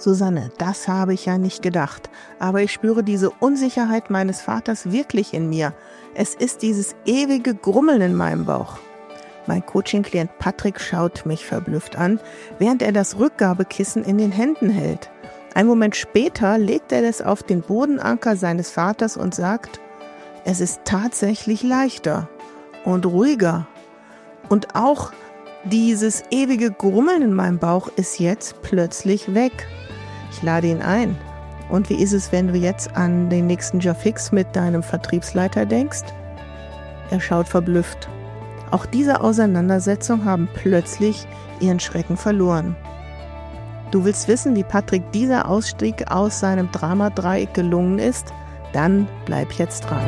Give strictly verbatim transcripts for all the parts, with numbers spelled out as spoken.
Susanne, das habe ich ja nicht gedacht, aber ich spüre diese Unsicherheit meines Vaters wirklich in mir. Es ist dieses ewige Grummeln in meinem Bauch. Mein Coaching-Klient Patrick schaut mich verblüfft an, während er das Rückgabekissen in den Händen hält. Einen Moment später legt er es auf den Bodenanker seines Vaters und sagt, es ist tatsächlich leichter und ruhiger. Und auch dieses ewige Grummeln in meinem Bauch ist jetzt plötzlich weg. Ich lade ihn ein. Und wie ist es, wenn du jetzt an den nächsten Job fix mit deinem Vertriebsleiter denkst? Er schaut verblüfft. Auch diese Auseinandersetzungen haben plötzlich ihren Schrecken verloren. Du willst wissen, wie Patrick dieser Ausstieg aus seinem Drama-Dreieck gelungen ist? Dann bleib jetzt dran.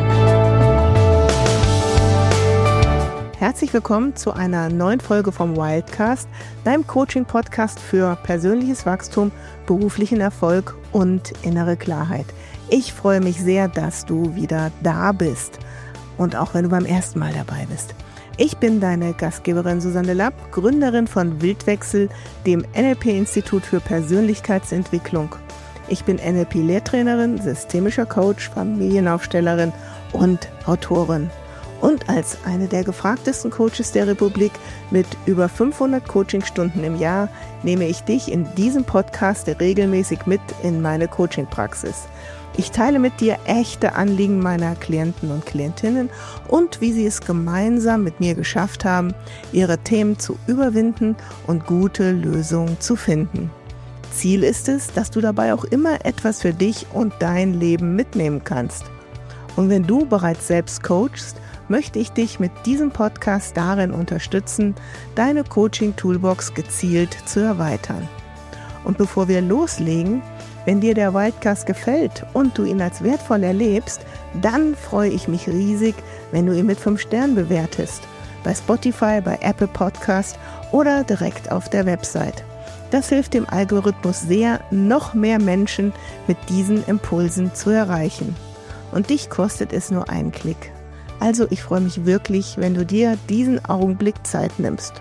Herzlich willkommen zu einer neuen Folge vom Wildcast, deinem Coaching-Podcast für persönliches Wachstum, beruflichen Erfolg und innere Klarheit. Ich freue mich sehr, dass du wieder da bist und auch wenn du beim ersten Mal dabei bist. Ich bin deine Gastgeberin Susanne Lapp, Gründerin von Wildwechsel, dem N L P-Institut für Persönlichkeitsentwicklung. Ich bin N L P-Lehrtrainerin, systemischer Coach, Familienaufstellerin und Autorin. Und als eine der gefragtesten Coaches der Republik mit über fünfhundert Coachingstunden im Jahr nehme ich dich in diesem Podcast regelmäßig mit in meine Coachingpraxis. Ich teile mit dir echte Anliegen meiner Klienten und Klientinnen und wie sie es gemeinsam mit mir geschafft haben, ihre Themen zu überwinden und gute Lösungen zu finden. Ziel ist es, dass du dabei auch immer etwas für dich und dein Leben mitnehmen kannst. Und wenn du bereits selbst coachst, möchte ich dich mit diesem Podcast darin unterstützen, deine Coaching-Toolbox gezielt zu erweitern. Und bevor wir loslegen, wenn dir der Wildcast gefällt und du ihn als wertvoll erlebst, dann freue ich mich riesig, wenn du ihn mit fünf Sternen bewertest. Bei Spotify, bei Apple Podcast oder direkt auf der Website. Das hilft dem Algorithmus sehr, noch mehr Menschen mit diesen Impulsen zu erreichen. Und dich kostet es nur einen Klick. Also ich freue mich wirklich, wenn du dir diesen Augenblick Zeit nimmst.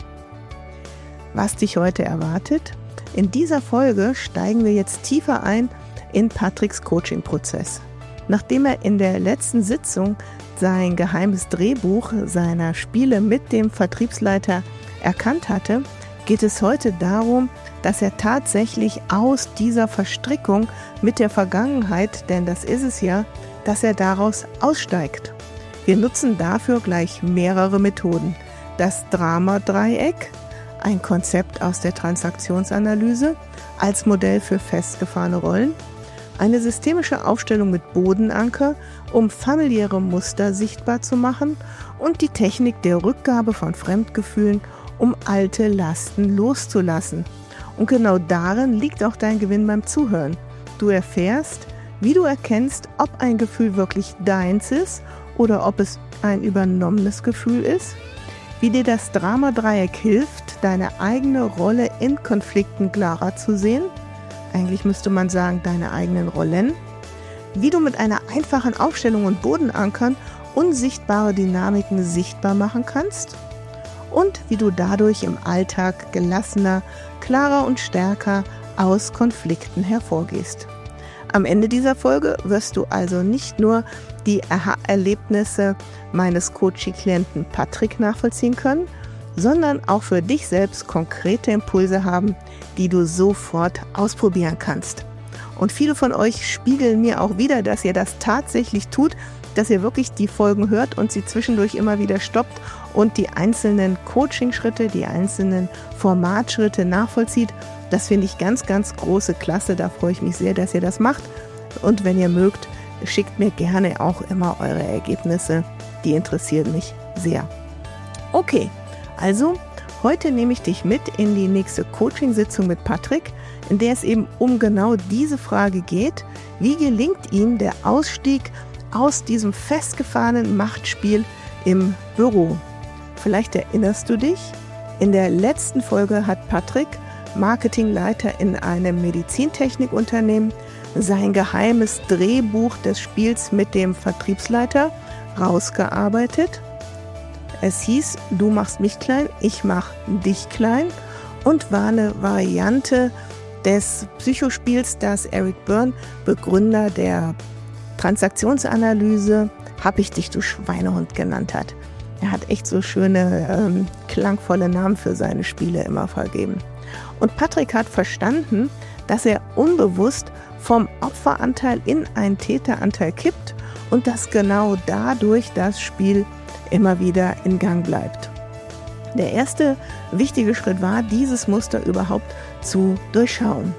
Was dich heute erwartet? In dieser Folge steigen wir jetzt tiefer ein in Patricks Coaching-Prozess. Nachdem er in der letzten Sitzung sein geheimes Drehbuch seiner Spiele mit dem Vertriebsleiter erkannt hatte, geht es heute darum, dass er tatsächlich aus dieser Verstrickung mit der Vergangenheit, denn das ist es ja, dass er daraus aussteigt. Wir nutzen dafür gleich mehrere Methoden. Das Drama-Dreieck, ein Konzept aus der Transaktionsanalyse, als Modell für festgefahrene Rollen, eine systemische Aufstellung mit Bodenanker, um familiäre Muster sichtbar zu machen und die Technik der Rückgabe von Fremdgefühlen, um alte Lasten loszulassen. Und genau darin liegt auch dein Gewinn beim Zuhören. Du erfährst, wie du erkennst, ob ein Gefühl wirklich deins ist oder ob es ein übernommenes Gefühl ist, wie dir das Drama-Dreieck hilft, deine eigene Rolle in Konflikten klarer zu sehen, eigentlich müsste man sagen, deine eigenen Rollen, wie du mit einer einfachen Aufstellung und Bodenankern unsichtbare Dynamiken sichtbar machen kannst und wie du dadurch im Alltag gelassener, klarer und stärker aus Konflikten hervorgehst. Am Ende dieser Folge wirst du also nicht nur die Aha-Erlebnisse meines Coaching-Klienten Patrick nachvollziehen können, sondern auch für dich selbst konkrete Impulse haben, die du sofort ausprobieren kannst. Und viele von euch spiegeln mir auch wieder, dass ihr das tatsächlich tut, dass ihr wirklich die Folgen hört und sie zwischendurch immer wieder stoppt und die einzelnen Coaching-Schritte, die einzelnen Formatschritte nachvollzieht. Das finde ich ganz, ganz große Klasse. Da freue ich mich sehr, dass ihr das macht. Und wenn ihr mögt, schickt mir gerne auch immer eure Ergebnisse. Die interessieren mich sehr. Okay, also heute nehme ich dich mit in die nächste Coaching-Sitzung mit Patrick, in der es eben um genau diese Frage geht. Wie gelingt ihm der Ausstieg aus diesem festgefahrenen Machtspiel im Büro? Vielleicht erinnerst du dich, in der letzten Folge hat Patrick, Marketingleiter in einem Medizintechnikunternehmen, sein geheimes Drehbuch des Spiels mit dem Vertriebsleiter rausgearbeitet. Es hieß, du machst mich klein, ich mach dich klein und war eine Variante des Psychospiels, das Eric Berne, Begründer der Transaktionsanalyse, hab ich dich, du Schweinehund, genannt hat. Er hat echt so schöne, ähm, klangvolle Namen für seine Spiele immer vergeben. Und Patrick hat verstanden, dass er unbewusst vom Opferanteil in einen Täteranteil kippt und dass genau dadurch das Spiel immer wieder in Gang bleibt. Der erste wichtige Schritt war, dieses Muster überhaupt zu durchschauen.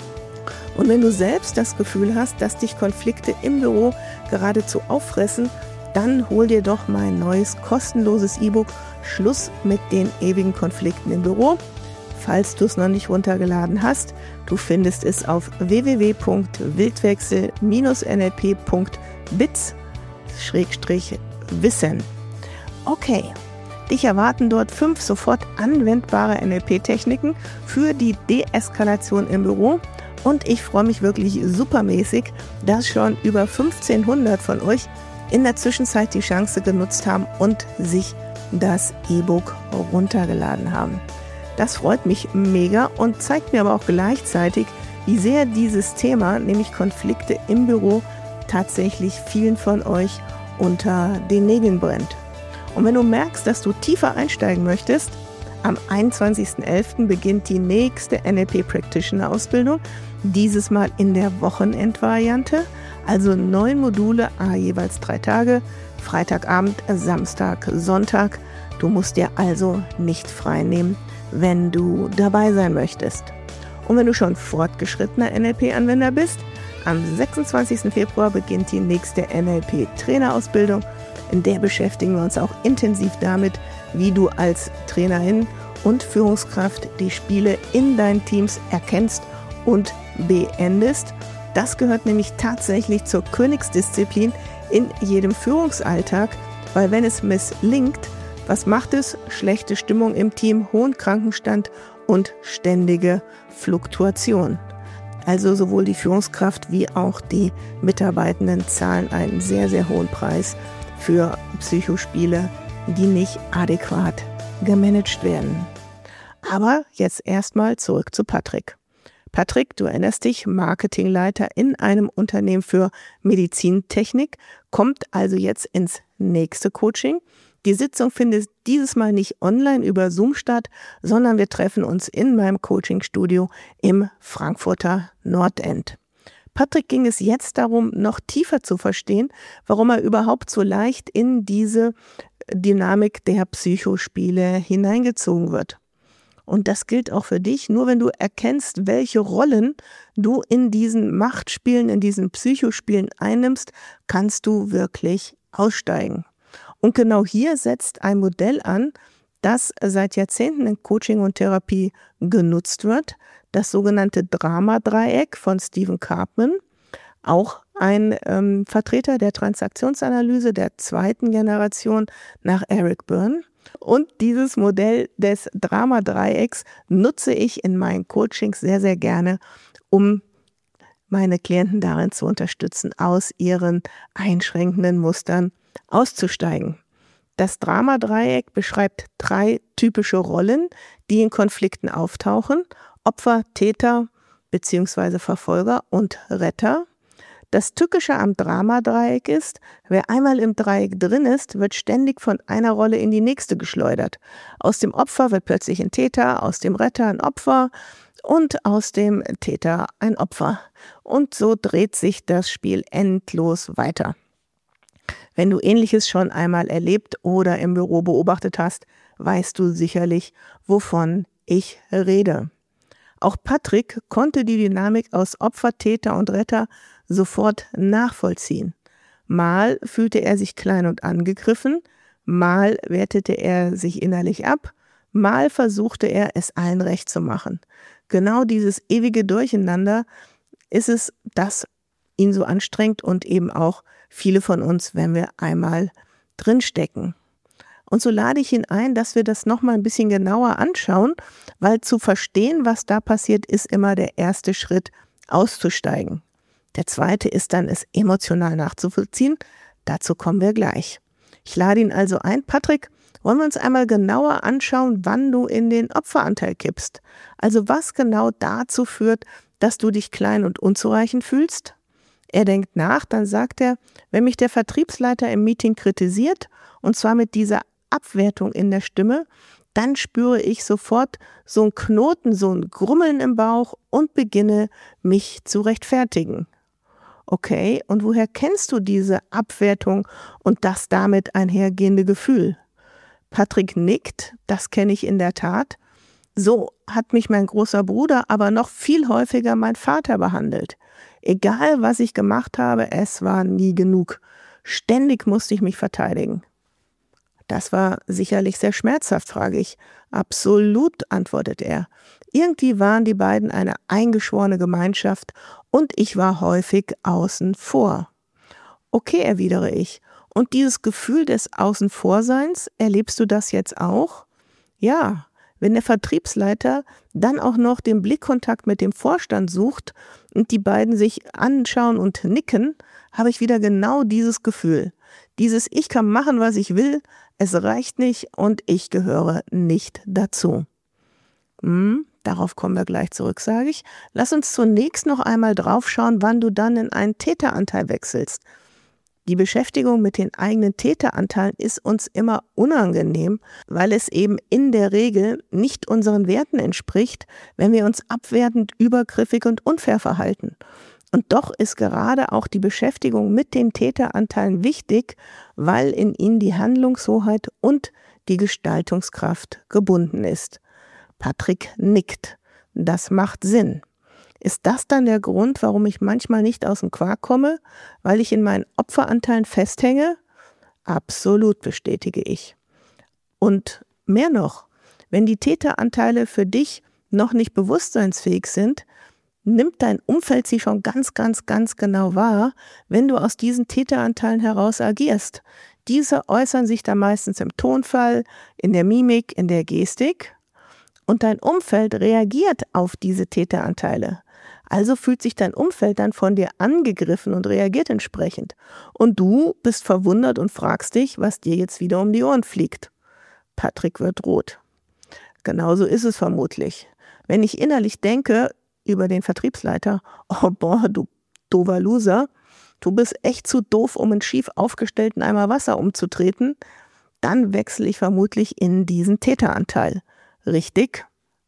Und wenn du selbst das Gefühl hast, dass dich Konflikte im Büro geradezu auffressen, dann hol dir doch mein neues kostenloses E-Book Schluss mit den ewigen Konflikten im Büro. Falls du es noch nicht runtergeladen hast, du findest es auf w w w punkt wildwechsel Bindestrich n l p punkt bits Schrägstrich wissen. Okay, dich erwarten dort fünf sofort anwendbare N L P-Techniken für die Deeskalation im Büro. Und ich freue mich wirklich supermäßig, dass schon über fünfzehnhundert von euch in der Zwischenzeit die Chance genutzt haben und sich das E-Book runtergeladen haben. Das freut mich mega und zeigt mir aber auch gleichzeitig, wie sehr dieses Thema, nämlich Konflikte im Büro, tatsächlich vielen von euch unter den Nägeln brennt. Und wenn du merkst, dass du tiefer einsteigen möchtest, am einundzwanzigsten elften beginnt die nächste N L P Practitioner Ausbildung, dieses Mal in der Wochenendvariante, also neun Module, a jeweils drei Tage, Freitagabend, Samstag, Sonntag. Du musst dir also nicht frei nehmen, wenn du dabei sein möchtest. Und wenn du schon fortgeschrittener N L P-Anwender bist, am sechsundzwanzigsten Februar beginnt die nächste N L P-Trainerausbildung. In der beschäftigen wir uns auch intensiv damit, wie du als Trainerin und Führungskraft die Spiele in deinen Teams erkennst und beendest. Das gehört nämlich tatsächlich zur Königsdisziplin in jedem Führungsalltag, weil wenn es misslingt, was macht es? Schlechte Stimmung im Team, hohen Krankenstand und ständige Fluktuation. Also sowohl die Führungskraft wie auch die Mitarbeitenden zahlen einen sehr, sehr hohen Preis für Psychospiele, die nicht adäquat gemanagt werden. Aber jetzt erstmal zurück zu Patrick. Patrick, du erinnerst dich, Marketingleiter in einem Unternehmen für Medizintechnik, kommt also jetzt ins nächste Coaching. Die Sitzung findet dieses Mal nicht online über Zoom statt, sondern wir treffen uns in meinem Coachingstudio im Frankfurter Nordend. Patrick ging es jetzt darum, noch tiefer zu verstehen, warum er überhaupt so leicht in diese Dynamik der Psychospiele hineingezogen wird. Und das gilt auch für dich. Nur wenn du erkennst, welche Rollen du in diesen Machtspielen, in diesen Psychospielen einnimmst, kannst du wirklich aussteigen. Und genau hier setzt ein Modell an, das seit Jahrzehnten in Coaching und Therapie genutzt wird, das sogenannte Drama-Dreieck von Stephen Karpman, auch ein ähm, Vertreter der Transaktionsanalyse der zweiten Generation nach Eric Berne. Und dieses Modell des Drama-Dreiecks nutze ich in meinen Coachings sehr, sehr gerne, um meine Klienten darin zu unterstützen, aus ihren einschränkenden Mustern auszusteigen. Das Drama-Dreieck beschreibt drei typische Rollen, die in Konflikten auftauchen: Opfer, Täter bzw. Verfolger und Retter. Das Tückische am Dramadreieck ist, wer einmal im Dreieck drin ist, wird ständig von einer Rolle in die nächste geschleudert. Aus dem Opfer wird plötzlich ein Täter, aus dem Retter ein Opfer und aus dem Täter ein Opfer. Und so dreht sich das Spiel endlos weiter. Wenn du Ähnliches schon einmal erlebt oder im Büro beobachtet hast, weißt du sicherlich, wovon ich rede. Auch Patrick konnte die Dynamik aus Opfer, Täter und Retter sofort nachvollziehen. Mal fühlte er sich klein und angegriffen, mal wertete er sich innerlich ab, mal versuchte er, es allen recht zu machen. Genau dieses ewige Durcheinander ist es, das ihn so anstrengt und eben auch viele von uns, wenn wir einmal drinstecken. Und so lade ich ihn ein, dass wir das nochmal ein bisschen genauer anschauen, weil zu verstehen, was da passiert, ist immer der erste Schritt, auszusteigen. Der zweite ist dann, es emotional nachzuvollziehen. Dazu kommen wir gleich. Ich lade ihn also ein. Patrick, Wollen wir uns einmal genauer anschauen, wann du in den Opferanteil kippst. Also was genau dazu führt, dass du dich klein und unzureichend fühlst? Er denkt nach, dann sagt er, wenn mich der Vertriebsleiter im Meeting kritisiert, und zwar mit dieser Abwertung in der Stimme, dann spüre ich sofort so ein Knoten, so ein Grummeln im Bauch und beginne, mich zu rechtfertigen. Okay, und woher kennst du diese Abwertung und das damit einhergehende Gefühl? Patrick nickt, das kenne ich in der Tat. So hat mich mein großer Bruder, aber noch viel häufiger mein Vater behandelt. Egal, was ich gemacht habe, es war nie genug. Ständig musste ich mich verteidigen. Das war sicherlich sehr schmerzhaft, frage ich. Absolut, antwortet er. Irgendwie waren die beiden eine eingeschworene Gemeinschaft und ich war häufig außen vor. Okay, erwidere ich. Und dieses Gefühl des Außenvorseins, erlebst du das jetzt auch? Ja, wenn der Vertriebsleiter dann auch noch den Blickkontakt mit dem Vorstand sucht und die beiden sich anschauen und nicken, habe ich wieder genau dieses Gefühl. Dieses Ich kann machen, was ich will, es reicht nicht und ich gehöre nicht dazu. Hm, darauf kommen wir gleich zurück, sage ich. Lass uns zunächst noch einmal draufschauen, wann du dann in einen Täteranteil wechselst. Die Beschäftigung mit den eigenen Täteranteilen ist uns immer unangenehm, weil es eben in der Regel nicht unseren Werten entspricht, wenn wir uns abwertend, übergriffig und unfair verhalten. Und doch ist gerade auch die Beschäftigung mit den Täteranteilen wichtig, weil in ihnen die Handlungshoheit und die Gestaltungskraft gebunden ist. Patrick nickt. Das macht Sinn. Ist das dann der Grund, warum ich manchmal nicht aus dem Quark komme, weil ich in meinen Opferanteilen festhänge? Absolut, bestätige ich. Und mehr noch, wenn die Täteranteile für dich noch nicht bewusstseinsfähig sind, nimmt dein Umfeld sie schon ganz, ganz, ganz genau wahr, wenn du aus diesen Täteranteilen heraus agierst. Diese äußern sich dann meistens im Tonfall, in der Mimik, in der Gestik und dein Umfeld reagiert auf diese Täteranteile. Also fühlt sich dein Umfeld dann von dir angegriffen und reagiert entsprechend. Und du bist verwundert und fragst dich, was dir jetzt wieder um die Ohren fliegt. Patrick wird rot. Genauso ist es vermutlich. Wenn ich innerlich denke über den Vertriebsleiter, oh boah, du doofer Loser, du bist echt zu doof, um einen schief aufgestellten Eimer Wasser umzutreten, dann wechsle ich vermutlich in diesen Täteranteil. Richtig?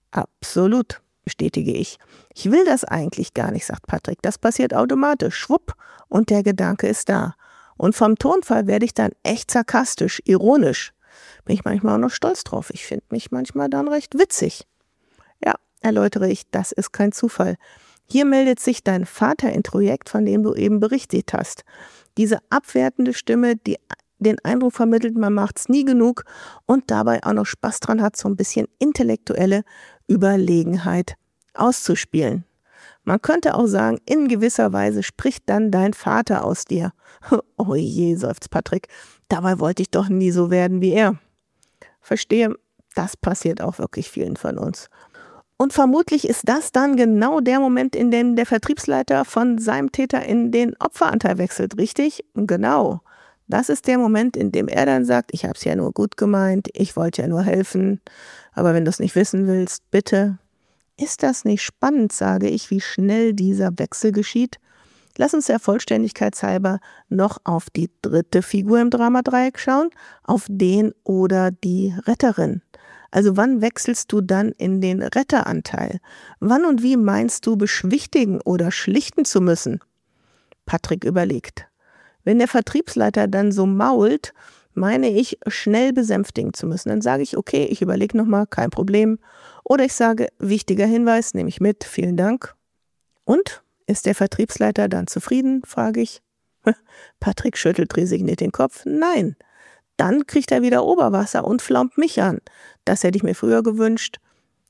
Absolut, bestätige ich. Ich will das eigentlich gar nicht, sagt Patrick. Das passiert automatisch. Schwupp, und der Gedanke ist da. Und vom Tonfall werde ich dann echt sarkastisch, ironisch. Bin ich manchmal auch noch stolz drauf. Ich finde mich manchmal dann recht witzig. Ja, erläutere ich, das ist kein Zufall. Hier meldet sich dein Vaterintrojekt, von dem du eben berichtet hast. Diese abwertende Stimme, die den Eindruck vermittelt, man macht's nie genug und dabei auch noch Spaß dran hat, so ein bisschen intellektuelle Überlegenheit auszuspielen. Man könnte auch sagen, in gewisser Weise spricht dann dein Vater aus dir. Oh je, seufzt Patrick, dabei wollte ich doch nie so werden wie er. Verstehe, das passiert auch wirklich vielen von uns. Und vermutlich ist das dann genau der Moment, in dem der Vertriebsleiter von seinem Täter in den Opferanteil wechselt, richtig? Genau. Das ist der Moment, in dem er dann sagt, ich habe es ja nur gut gemeint, ich wollte ja nur helfen, aber wenn du es nicht wissen willst, bitte. Ist das nicht spannend, sage ich, wie schnell dieser Wechsel geschieht? Lass uns der Vollständigkeit halber noch auf die dritte Figur im Dramadreieck schauen, auf den oder die Retterin. Also wann wechselst du dann in den Retteranteil? Wann und wie meinst du, beschwichtigen oder schlichten zu müssen? Patrick überlegt. Wenn der Vertriebsleiter dann so mault, meine ich, schnell besänftigen zu müssen. Dann sage ich, okay, ich überlege nochmal, kein Problem. Oder ich sage, wichtiger Hinweis, nehme ich mit, vielen Dank. Und, ist der Vertriebsleiter dann zufrieden, frage ich. Patrick schüttelt resigniert den Kopf. Nein, dann kriegt er wieder Oberwasser und flaumt mich an. Das hätte ich mir früher gewünscht.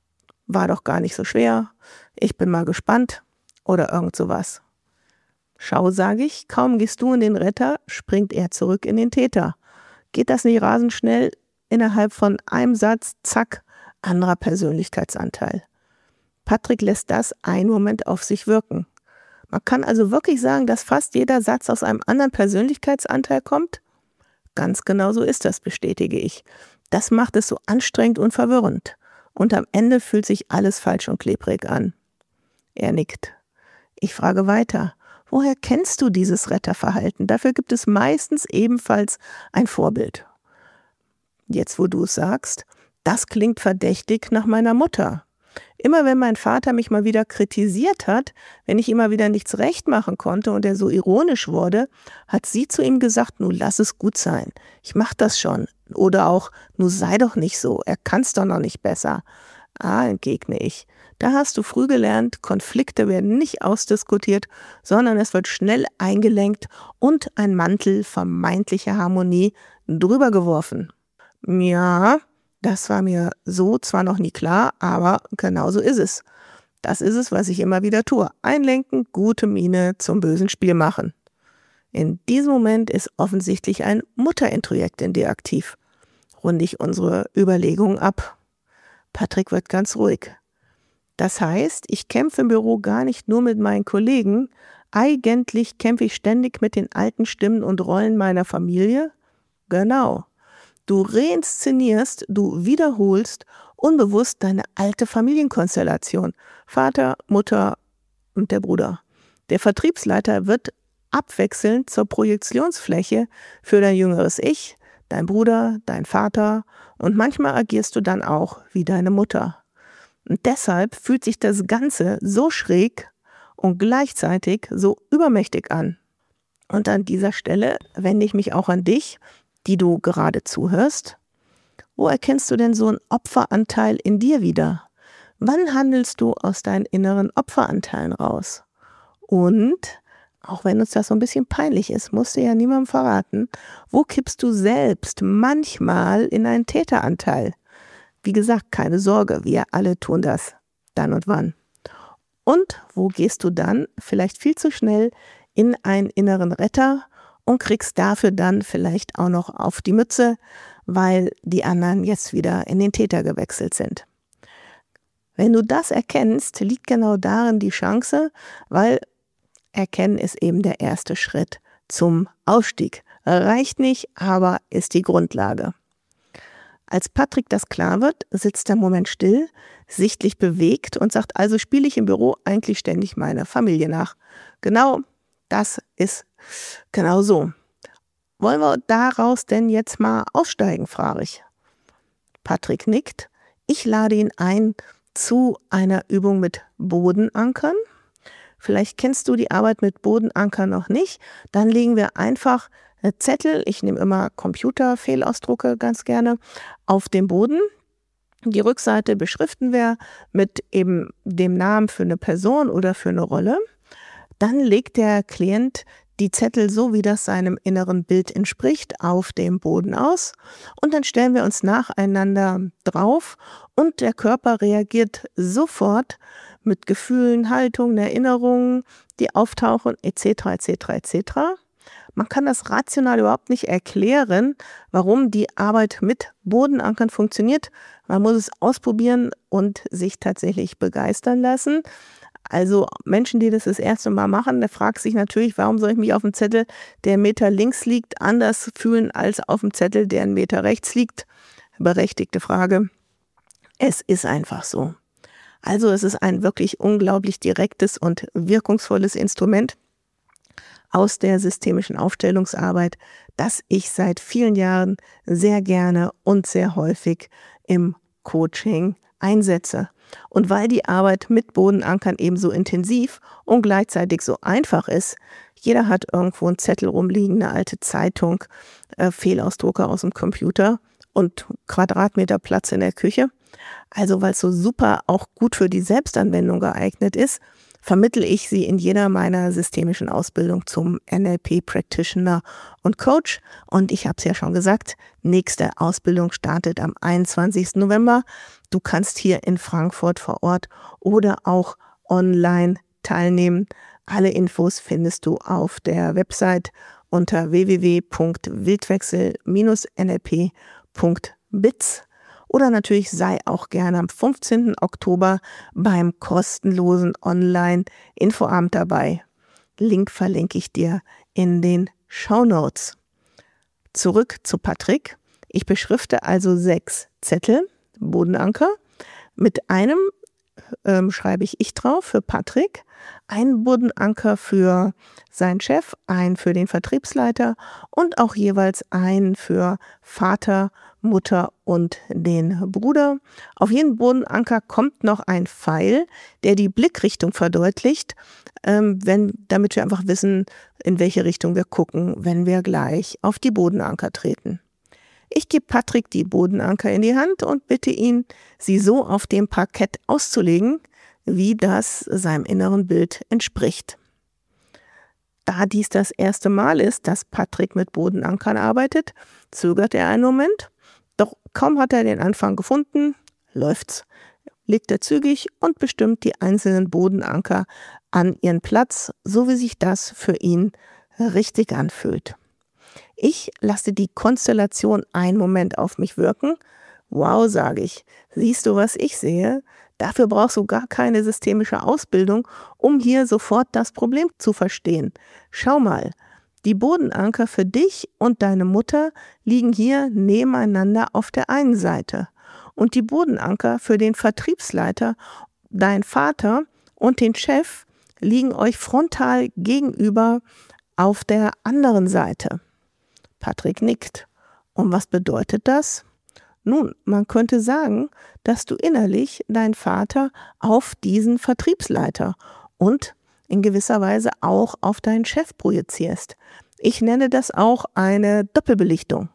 War doch gar nicht so schwer. Ich bin mal gespannt. Oder irgend sowas. Schau, sage ich, kaum gehst du in den Retter, springt er zurück in den Täter. Geht das nicht rasend schnell? Innerhalb von einem Satz, zack, anderer Persönlichkeitsanteil. Patrick lässt das einen Moment auf sich wirken. Man kann also wirklich sagen, dass fast jeder Satz aus einem anderen Persönlichkeitsanteil kommt? Ganz genau so ist das, bestätige ich. Das macht es so anstrengend und verwirrend. Und am Ende fühlt sich alles falsch und klebrig an. Er nickt. Ich frage weiter. Woher kennst du dieses Retterverhalten? Dafür gibt es meistens ebenfalls ein Vorbild. Jetzt, wo du es sagst, das klingt verdächtig nach meiner Mutter. Immer wenn mein Vater mich mal wieder kritisiert hat, wenn ich immer wieder nichts recht machen konnte und er so ironisch wurde, hat sie zu ihm gesagt, nun lass es gut sein, ich mach das schon. Oder auch, nun sei doch nicht so, er kann's doch noch nicht besser. Ah, entgegne ich. Da hast du früh gelernt, Konflikte werden nicht ausdiskutiert, sondern es wird schnell eingelenkt und ein Mantel vermeintlicher Harmonie drüber geworfen. Ja, das war mir so zwar noch nie klar, aber genauso ist es. Das ist es, was ich immer wieder tue. Einlenken, gute Miene zum bösen Spiel machen. In diesem Moment ist offensichtlich ein Mutterintrojekt in dir aktiv. Runde ich unsere Überlegungen ab. Patrick wird ganz ruhig. Das heißt, ich kämpfe im Büro gar nicht nur mit meinen Kollegen, eigentlich kämpfe ich ständig mit den alten Stimmen und Rollen meiner Familie. Genau. Du reinszenierst, du wiederholst unbewusst deine alte Familienkonstellation. Vater, Mutter und der Bruder. Der Vertriebsleiter wird abwechselnd zur Projektionsfläche für dein jüngeres Ich, dein Bruder, dein Vater und manchmal agierst du dann auch wie deine Mutter. Und deshalb fühlt sich das Ganze so schräg und gleichzeitig so übermächtig an. Und an dieser Stelle wende ich mich auch an dich, die du gerade zuhörst. Wo erkennst du denn so einen Opferanteil in dir wieder? Wann handelst du aus deinen inneren Opferanteilen raus? Und, auch wenn uns das so ein bisschen peinlich ist, musst du ja niemandem verraten, wo kippst du selbst manchmal in einen Täteranteil? Wie gesagt, keine Sorge, wir alle tun das, dann und wann. Und wo gehst du dann, vielleicht viel zu schnell, in einen inneren Retter und kriegst dafür dann vielleicht auch noch auf die Mütze, weil die anderen jetzt wieder in den Täter gewechselt sind. Wenn du das erkennst, liegt genau darin die Chance, weil Erkennen ist eben der erste Schritt zum Ausstieg. Reicht nicht, aber ist die Grundlage. Als Patrick das klar wird, sitzt er einen Moment still, sichtlich bewegt und sagt, also spiele ich im Büro eigentlich ständig meine Familie nach. Genau, das ist genau so. Wollen wir daraus denn jetzt mal aussteigen, frage ich. Patrick nickt. Ich lade ihn ein zu einer Übung mit Bodenankern. Vielleicht kennst du die Arbeit mit Bodenankern noch nicht. Dann legen wir einfach Zettel, ich nehme immer Computerfehlausdrucke ganz gerne, auf dem Boden. Die Rückseite beschriften wir mit eben dem Namen für eine Person oder für eine Rolle. Dann legt der Klient die Zettel, so wie das seinem inneren Bild entspricht, auf dem Boden aus. Und dann stellen wir uns nacheinander drauf und der Körper reagiert sofort mit Gefühlen, Haltungen, Erinnerungen, die auftauchen, et cetera, et cetera, et cetera. Man kann das rational überhaupt nicht erklären, warum die Arbeit mit Bodenankern funktioniert. Man muss es ausprobieren und sich tatsächlich begeistern lassen. Also Menschen, die das das erste Mal machen, der fragt sich natürlich, warum soll ich mich auf dem Zettel, der einen Meter links liegt, anders fühlen als auf dem Zettel, der einen Meter rechts liegt? Berechtigte Frage. Es ist einfach so. Also es ist ein wirklich unglaublich direktes und wirkungsvolles Instrument aus der systemischen Aufstellungsarbeit, das ich seit vielen Jahren sehr gerne und sehr häufig im Coaching einsetze. Und weil die Arbeit mit Bodenankern eben so intensiv und gleichzeitig so einfach ist, jeder hat irgendwo einen Zettel rumliegen, eine alte Zeitung, äh, Fehlausdrucke aus dem Computer und Quadratmeter Platz in der Küche. Also weil es so super auch gut für die Selbstanwendung geeignet ist, vermittle ich sie in jeder meiner systemischen Ausbildung zum N L P Practitioner und Coach. Und ich habe es ja schon gesagt, nächste Ausbildung startet am einundzwanzigsten November. Du kannst hier in Frankfurt vor Ort oder auch online teilnehmen. Alle Infos findest du auf der Website unter w w w punkt wildwechsel Bindestrich n l p punkt biz. Oder natürlich sei auch gerne am fünfzehnten Oktober beim kostenlosen Online-Infoabend dabei. Link verlinke ich dir in den Shownotes. Zurück zu Patrick. Ich beschrifte also sechs Zettel, Bodenanker. Mit einem ähm, schreibe ich ich drauf für Patrick, einen Bodenanker für seinen Chef, einen für den Vertriebsleiter und auch jeweils einen für Vater, Mutter und den Bruder. Auf jeden Bodenanker kommt noch ein Pfeil, der die Blickrichtung verdeutlicht, ähm, wenn, damit wir einfach wissen, in welche Richtung wir gucken, wenn wir gleich auf die Bodenanker treten. Ich gebe Patrick die Bodenanker in die Hand und bitte ihn, sie so auf dem Parkett auszulegen, wie das seinem inneren Bild entspricht. Da dies das erste Mal ist, dass Patrick mit Bodenankern arbeitet, zögert er einen Moment, doch kaum hat er den Anfang gefunden, läuft's. Legt er zügig und bestimmt die einzelnen Bodenanker an ihren Platz, so wie sich das für ihn richtig anfühlt. Ich lasse die Konstellation einen Moment auf mich wirken. Wow, sage ich, siehst du, was ich sehe? Dafür brauchst du gar keine systemische Ausbildung, um hier sofort das Problem zu verstehen. Schau mal, die Bodenanker für dich und deine Mutter liegen hier nebeneinander auf der einen Seite. Und die Bodenanker für den Vertriebsleiter, dein Vater und den Chef liegen euch frontal gegenüber auf der anderen Seite. Patrick nickt. Und was bedeutet das? Nun, man könnte sagen, dass du innerlich deinen Vater auf diesen Vertriebsleiter und in gewisser Weise auch auf deinen Chef projizierst. Ich nenne das auch eine Doppelbelichtung.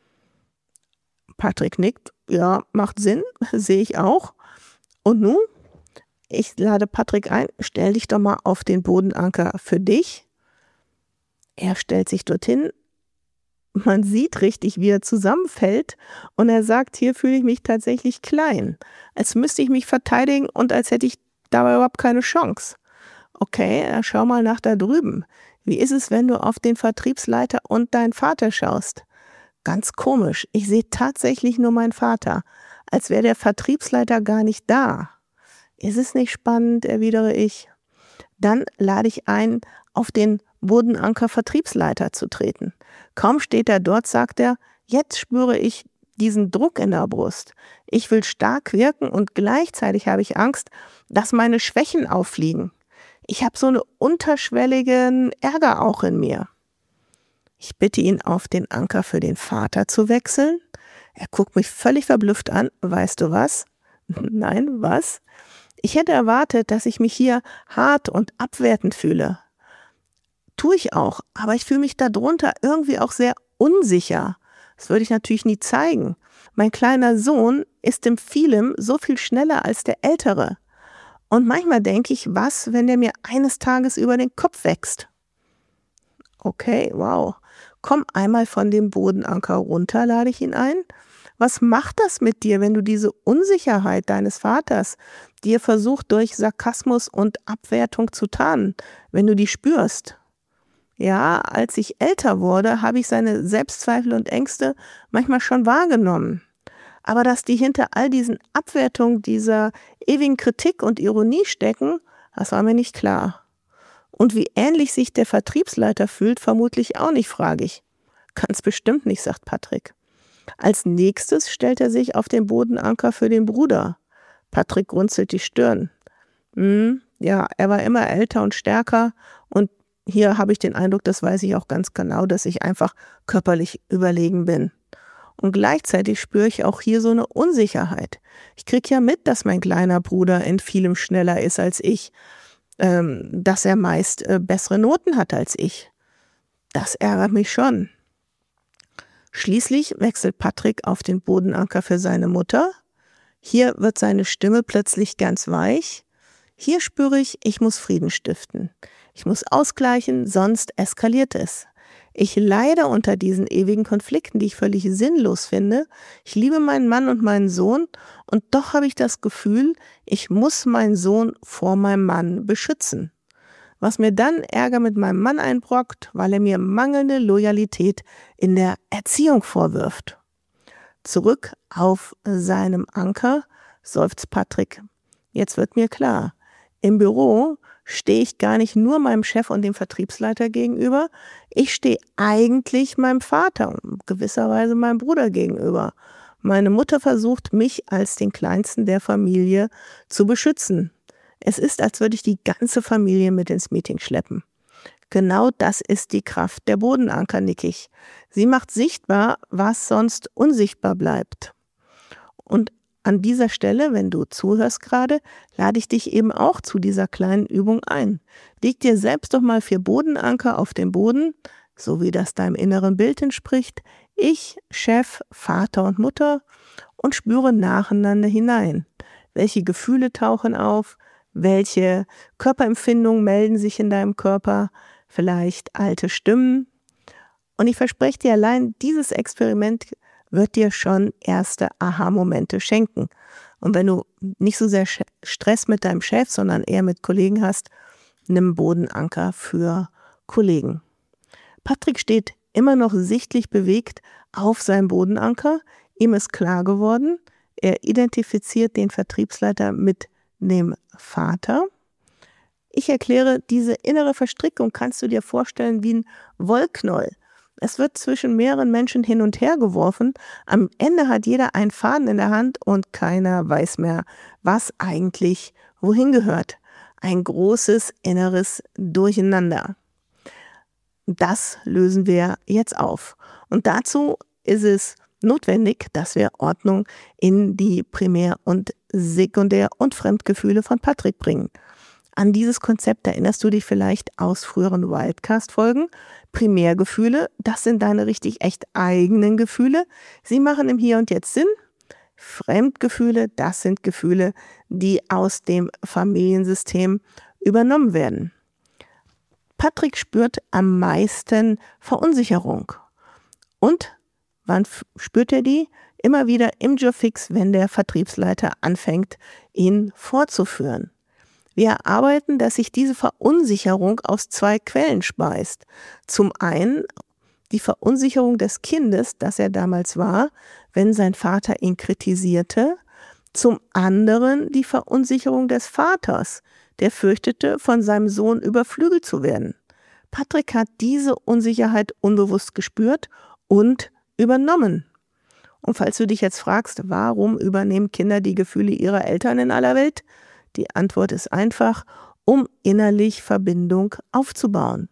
Patrick nickt. Ja, macht Sinn, sehe ich auch. Und nun, ich lade Patrick ein, stell dich doch mal auf den Bodenanker für dich. Er stellt sich dorthin. Man sieht richtig, wie er zusammenfällt und er sagt, hier fühle ich mich tatsächlich klein, als müsste ich mich verteidigen und als hätte ich dabei überhaupt keine Chance. Okay, schau mal nach da drüben. Wie ist es, wenn du auf den Vertriebsleiter und deinen Vater schaust? Ganz komisch, ich sehe tatsächlich nur meinen Vater, als wäre der Vertriebsleiter gar nicht da. Ist es nicht spannend, erwidere ich. Dann lade ich ein, auf den Bodenanker Vertriebsleiter zu treten. Kaum steht er dort, sagt er, jetzt spüre ich diesen Druck in der Brust. Ich will stark wirken und gleichzeitig habe ich Angst, dass meine Schwächen auffliegen. Ich habe so einen unterschwelligen Ärger auch in mir. Ich bitte ihn, auf den Anker für den Vater zu wechseln. Er guckt mich völlig verblüfft an. Weißt du was? Nein, was? Ich hätte erwartet, dass ich mich hier hart und abwertend fühle. Tue ich auch, aber ich fühle mich darunter irgendwie auch sehr unsicher. Das würde ich natürlich nie zeigen. Mein kleiner Sohn ist in vielem so viel schneller als der Ältere. Und manchmal denke ich, was, wenn der mir eines Tages über den Kopf wächst? Okay, wow. Komm einmal von dem Bodenanker runter, lade ich ihn ein. Was macht das mit dir, wenn du diese Unsicherheit deines Vaters dir versucht, durch Sarkasmus und Abwertung zu tarnen, wenn du die spürst? Ja, als ich älter wurde, habe ich seine Selbstzweifel und Ängste manchmal schon wahrgenommen. Aber dass die hinter all diesen Abwertungen, dieser ewigen Kritik und Ironie stecken, das war mir nicht klar. Und wie ähnlich sich der Vertriebsleiter fühlt, vermutlich auch nicht, frage ich. Ganz bestimmt nicht, sagt Patrick. Als nächstes stellt er sich auf den Bodenanker für den Bruder. Patrick runzelt die Stirn. Hm, ja, er war immer älter und stärker und hier habe ich den Eindruck, das weiß ich auch ganz genau, dass ich einfach körperlich überlegen bin. Und gleichzeitig spüre ich auch hier so eine Unsicherheit. Ich kriege ja mit, dass mein kleiner Bruder in vielem schneller ist als ich, ähm, dass er meist äh, bessere Noten hat als ich. Das ärgert mich schon. Schließlich wechselt Patrick auf den Bodenanker für seine Mutter. Hier wird seine Stimme plötzlich ganz weich. Hier spüre ich, ich muss Frieden stiften. Ich muss ausgleichen, sonst eskaliert es. Ich leide unter diesen ewigen Konflikten, die ich völlig sinnlos finde. Ich liebe meinen Mann und meinen Sohn und doch habe ich das Gefühl, ich muss meinen Sohn vor meinem Mann beschützen. Was mir dann Ärger mit meinem Mann einbrockt, weil er mir mangelnde Loyalität in der Erziehung vorwirft. Zurück auf seinem Anker seufzt Patrick. Jetzt wird mir klar, im Büro stehe ich gar nicht nur meinem Chef und dem Vertriebsleiter gegenüber, ich stehe eigentlich meinem Vater und gewisserweise meinem Bruder gegenüber. Meine Mutter versucht, mich als den Kleinsten der Familie zu beschützen. Es ist, als würde ich die ganze Familie mit ins Meeting schleppen. Genau das ist die Kraft der Bodenanker, nick ich. Sie macht sichtbar, was sonst unsichtbar bleibt. Und an dieser Stelle, wenn du zuhörst gerade, lade ich dich eben auch zu dieser kleinen Übung ein. Leg dir selbst doch mal vier Bodenanker auf den Boden, so wie das deinem inneren Bild entspricht. Ich, Chef, Vater und Mutter, und spüre nacheinander hinein. Welche Gefühle tauchen auf? Welche Körperempfindungen melden sich in deinem Körper? Vielleicht alte Stimmen? Und ich verspreche dir, allein dieses Experiment wird dir schon erste Aha-Momente schenken. Und wenn du nicht so sehr Stress mit deinem Chef, sondern eher mit Kollegen hast, nimm Bodenanker für Kollegen. Patrick steht immer noch sichtlich bewegt auf seinem Bodenanker. Ihm ist klar geworden, er identifiziert den Vertriebsleiter mit dem Vater. Ich erkläre, diese innere Verstrickung kannst du dir vorstellen wie ein Wollknäuel. Es wird zwischen mehreren Menschen hin und her geworfen. Am Ende hat jeder einen Faden in der Hand und keiner weiß mehr, was eigentlich wohin gehört. Ein großes inneres Durcheinander. Das lösen wir jetzt auf. Und dazu ist es notwendig, dass wir Ordnung in die Primär- und Sekundär- und Fremdgefühle von Patrick bringen. An dieses Konzept erinnerst du dich vielleicht aus früheren Wildcast-Folgen. Primärgefühle, das sind deine richtig echt eigenen Gefühle. Sie machen im Hier und Jetzt Sinn. Fremdgefühle, das sind Gefühle, die aus dem Familiensystem übernommen werden. Patrick spürt am meisten Verunsicherung. Und wann spürt er die? Immer wieder im Jobfix, wenn der Vertriebsleiter anfängt, ihn vorzuführen. Wir erarbeiten, dass sich diese Verunsicherung aus zwei Quellen speist. Zum einen die Verunsicherung des Kindes, das er damals war, wenn sein Vater ihn kritisierte. Zum anderen die Verunsicherung des Vaters, der fürchtete, von seinem Sohn überflügelt zu werden. Patrick hat diese Unsicherheit unbewusst gespürt und übernommen. Und falls du dich jetzt fragst, warum übernehmen Kinder die Gefühle ihrer Eltern in aller Welt? Die Antwort ist einfach, um innerlich Verbindung aufzubauen.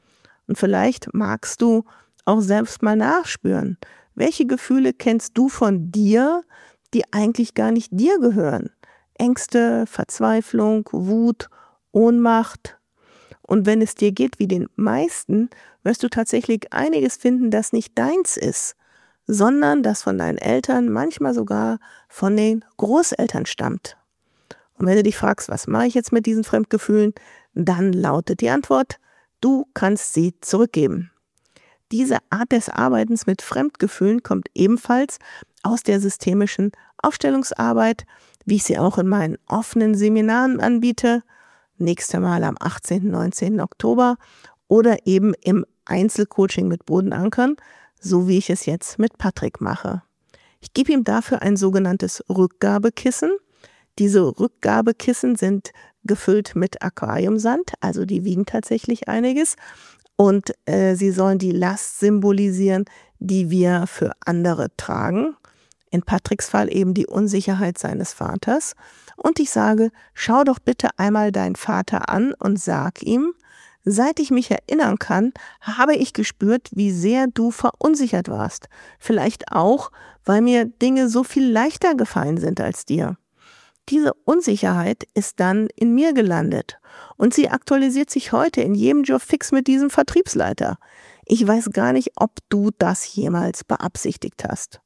Und vielleicht magst du auch selbst mal nachspüren, welche Gefühle kennst du von dir, die eigentlich gar nicht dir gehören? Ängste, Verzweiflung, Wut, Ohnmacht. Und wenn es dir geht wie den meisten, wirst du tatsächlich einiges finden, das nicht deins ist, sondern das von deinen Eltern, manchmal sogar von den Großeltern stammt. Und wenn du dich fragst, was mache ich jetzt mit diesen Fremdgefühlen, dann lautet die Antwort, du kannst sie zurückgeben. Diese Art des Arbeitens mit Fremdgefühlen kommt ebenfalls aus der systemischen Aufstellungsarbeit, wie ich sie auch in meinen offenen Seminaren anbiete, nächstes Mal am achtzehnten und neunzehnten Oktober oder eben im Einzelcoaching mit Bodenankern, so wie ich es jetzt mit Patrick mache. Ich gebe ihm dafür ein sogenanntes Rückgabekissen. Diese Rückgabekissen sind gefüllt mit Aquariumsand, also die wiegen tatsächlich einiges. Und äh, sie sollen die Last symbolisieren, die wir für andere tragen. In Patricks Fall eben die Unsicherheit seines Vaters. Und ich sage, schau doch bitte einmal deinen Vater an und sag ihm, seit ich mich erinnern kann, habe ich gespürt, wie sehr du verunsichert warst. Vielleicht auch, weil mir Dinge so viel leichter gefallen sind als dir. Diese Unsicherheit ist dann in mir gelandet und sie aktualisiert sich heute in jedem Job fix mit diesem Vertriebsleiter. Ich weiß gar nicht, ob du das jemals beabsichtigt hast.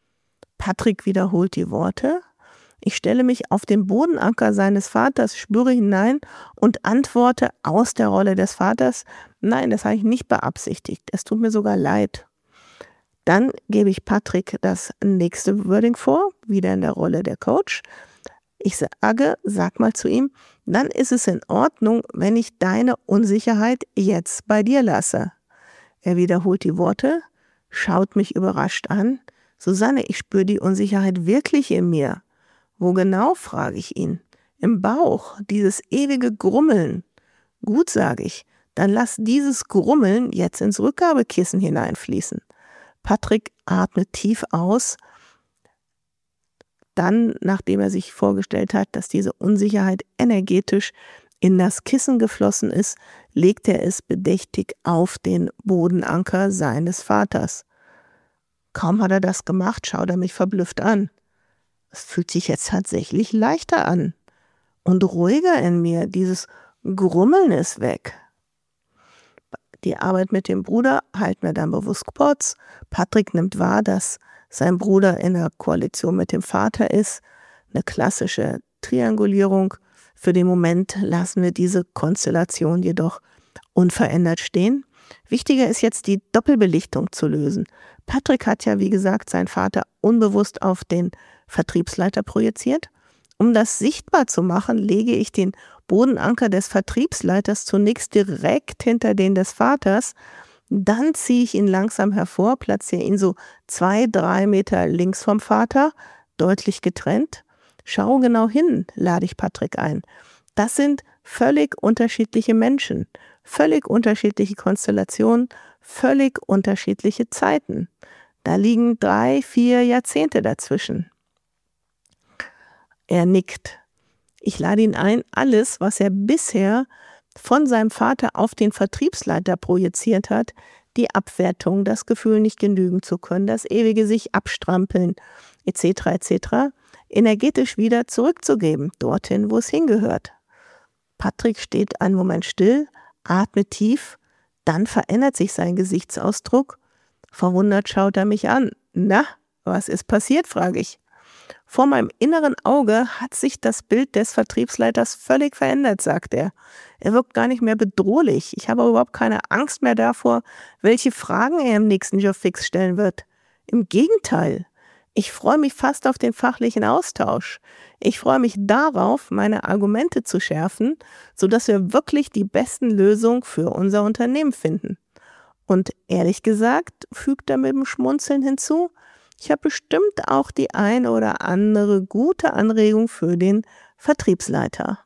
Patrick wiederholt die Worte. Ich stelle mich auf den Bodenanker seines Vaters, spüre hinein und antworte aus der Rolle des Vaters, nein, das habe ich nicht beabsichtigt, es tut mir sogar leid. Dann gebe ich Patrick das nächste Wording vor, wieder in der Rolle der Coach. Ich sage, sag mal zu ihm, dann ist es in Ordnung, wenn ich deine Unsicherheit jetzt bei dir lasse. Er wiederholt die Worte, schaut mich überrascht an. Susanne, ich spüre die Unsicherheit wirklich in mir. Wo genau, frage ich ihn. Im Bauch, dieses ewige Grummeln. Gut, sage ich, dann lass dieses Grummeln jetzt ins Rückgabekissen hineinfließen. Patrick atmet tief aus. Dann, nachdem er sich vorgestellt hat, dass diese Unsicherheit energetisch in das Kissen geflossen ist, legt er es bedächtig auf den Bodenanker seines Vaters. Kaum hat er das gemacht, schaut er mich verblüfft an. Es fühlt sich jetzt tatsächlich leichter an und ruhiger in mir. Dieses Grummeln ist weg. Die Arbeit mit dem Bruder hält mir dann bewusst kurz. Patrick nimmt wahr, dass sein Bruder in einer Koalition mit dem Vater ist. Eine klassische Triangulierung. Für den Moment lassen wir diese Konstellation jedoch unverändert stehen. Wichtiger ist jetzt, die Doppelbelichtung zu lösen. Patrick hat ja, wie gesagt, seinen Vater unbewusst auf den Vertriebsleiter projiziert. Um das sichtbar zu machen, lege ich den Bodenanker des Vertriebsleiters zunächst direkt hinter den des Vaters. Dann ziehe ich ihn langsam hervor, platziere ihn so zwei, drei Meter links vom Vater, deutlich getrennt. Schau genau hin, lade ich Patrick ein. Das sind völlig unterschiedliche Menschen, völlig unterschiedliche Konstellationen, völlig unterschiedliche Zeiten. Da liegen drei, vier Jahrzehnte dazwischen. Er nickt. Ich lade ihn ein, alles, was er bisher von seinem Vater auf den Vertriebsleiter projiziert hat, die Abwertung, das Gefühl, nicht genügen zu können, das ewige sich abstrampeln, et cetera et cetera, energetisch wieder zurückzugeben, dorthin, wo es hingehört. Patrick steht einen Moment still, atmet tief, dann verändert sich sein Gesichtsausdruck. Verwundert schaut er mich an. Na, was ist passiert, frage ich. Vor meinem inneren Auge hat sich das Bild des Vertriebsleiters völlig verändert, sagt er. Er wirkt gar nicht mehr bedrohlich. Ich habe überhaupt keine Angst mehr davor, welche Fragen er im nächsten Jobfix stellen wird. Im Gegenteil, ich freue mich fast auf den fachlichen Austausch. Ich freue mich darauf, meine Argumente zu schärfen, sodass wir wirklich die besten Lösungen für unser Unternehmen finden. Und ehrlich gesagt, fügt er mit dem Schmunzeln hinzu, ich habe bestimmt auch die eine oder andere gute Anregung für den Vertriebsleiter.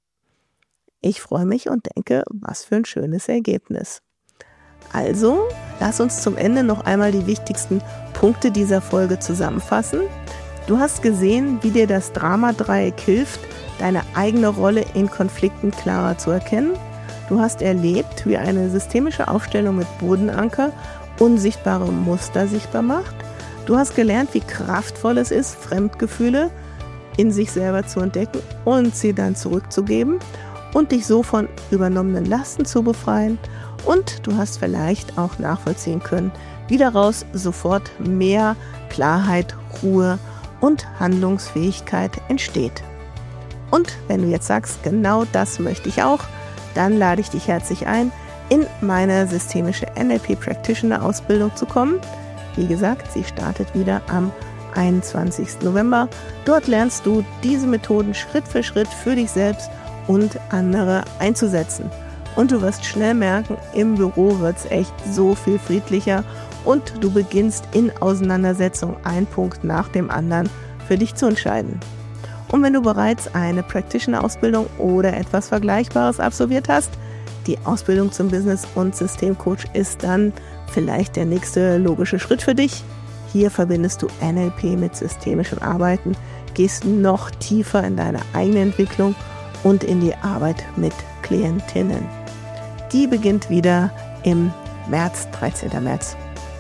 Ich freue mich und denke, was für ein schönes Ergebnis. Also, lass uns zum Ende noch einmal die wichtigsten Punkte dieser Folge zusammenfassen. Du hast gesehen, wie dir das Dramadreieck hilft, deine eigene Rolle in Konflikten klarer zu erkennen. Du hast erlebt, wie eine systemische Aufstellung mit Bodenanker unsichtbare Muster sichtbar macht. Du hast gelernt, wie kraftvoll es ist, Fremdgefühle in sich selber zu entdecken und sie dann zurückzugeben und dich so von übernommenen Lasten zu befreien. Und du hast vielleicht auch nachvollziehen können, wie daraus sofort mehr Klarheit, Ruhe und Handlungsfähigkeit entsteht. Und wenn du jetzt sagst, genau das möchte ich auch, dann lade ich dich herzlich ein, in meine systemische N L P Practitioner Ausbildung zu kommen. Wie gesagt, sie startet wieder am einundzwanzigsten November. Dort lernst du diese Methoden Schritt für Schritt für dich selbst und andere einzusetzen. Und du wirst schnell merken, im Büro wird es echt so viel friedlicher und du beginnst in Auseinandersetzung einen Punkt nach dem anderen für dich zu entscheiden. Und wenn du bereits eine Practitioner-Ausbildung oder etwas Vergleichbares absolviert hast, die Ausbildung zum Business- und Systemcoach ist dann vielleicht der nächste logische Schritt für dich. Hier verbindest du N L P mit systemischem Arbeiten, gehst noch tiefer in deine eigene Entwicklung und in die Arbeit mit Klientinnen. Die beginnt wieder im März, dreizehnten März.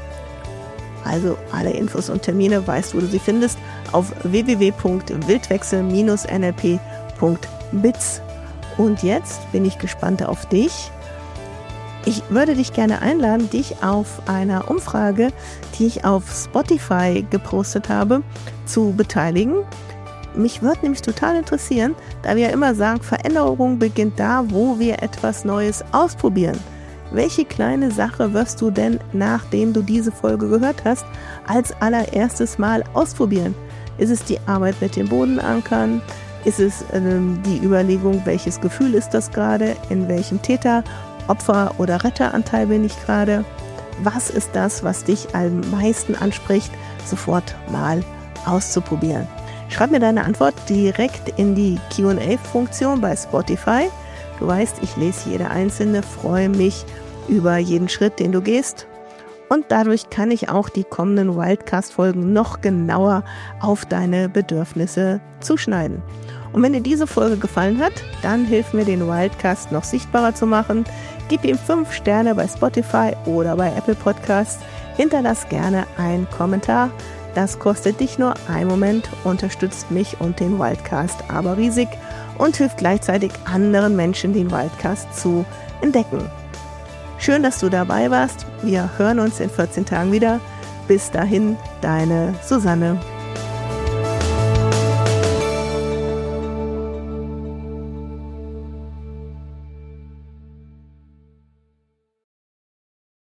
Also alle Infos und Termine weißt du, wo du sie findest, auf w w w punkt wildwechsel Bindestrich n l p punkt biz. Und jetzt bin ich gespannt auf dich. Ich würde dich gerne einladen, dich auf einer Umfrage, die ich auf Spotify gepostet habe, zu beteiligen. Mich würde nämlich total interessieren, da wir ja immer sagen, Veränderung beginnt da, wo wir etwas Neues ausprobieren. Welche kleine Sache wirst du denn, nachdem du diese Folge gehört hast, als allererstes Mal ausprobieren? Ist es die Arbeit mit den Bodenankern? Ist es ähm, die Überlegung, welches Gefühl ist das gerade? In welchem Täter-, Opfer- oder Retteranteil bin ich gerade? Was ist das, was dich am meisten anspricht, sofort mal auszuprobieren? Schreib mir deine Antwort direkt in die Q und A-Funktion bei Spotify. Du weißt, ich lese jede einzelne, freue mich über jeden Schritt, den du gehst. Und dadurch kann ich auch die kommenden Wildcast-Folgen noch genauer auf deine Bedürfnisse zuschneiden. Und wenn dir diese Folge gefallen hat, dann hilf mir, den Wildcast noch sichtbarer zu machen. Gib ihm fünf Sterne bei Spotify oder bei Apple Podcasts. Hinterlass gerne einen Kommentar. Das kostet dich nur einen Moment, unterstützt mich und den Wildcast aber riesig und hilft gleichzeitig anderen Menschen, den Wildcast zu entdecken. Schön, dass du dabei warst. Wir hören uns in vierzehn Tagen wieder. Bis dahin, deine Susanne.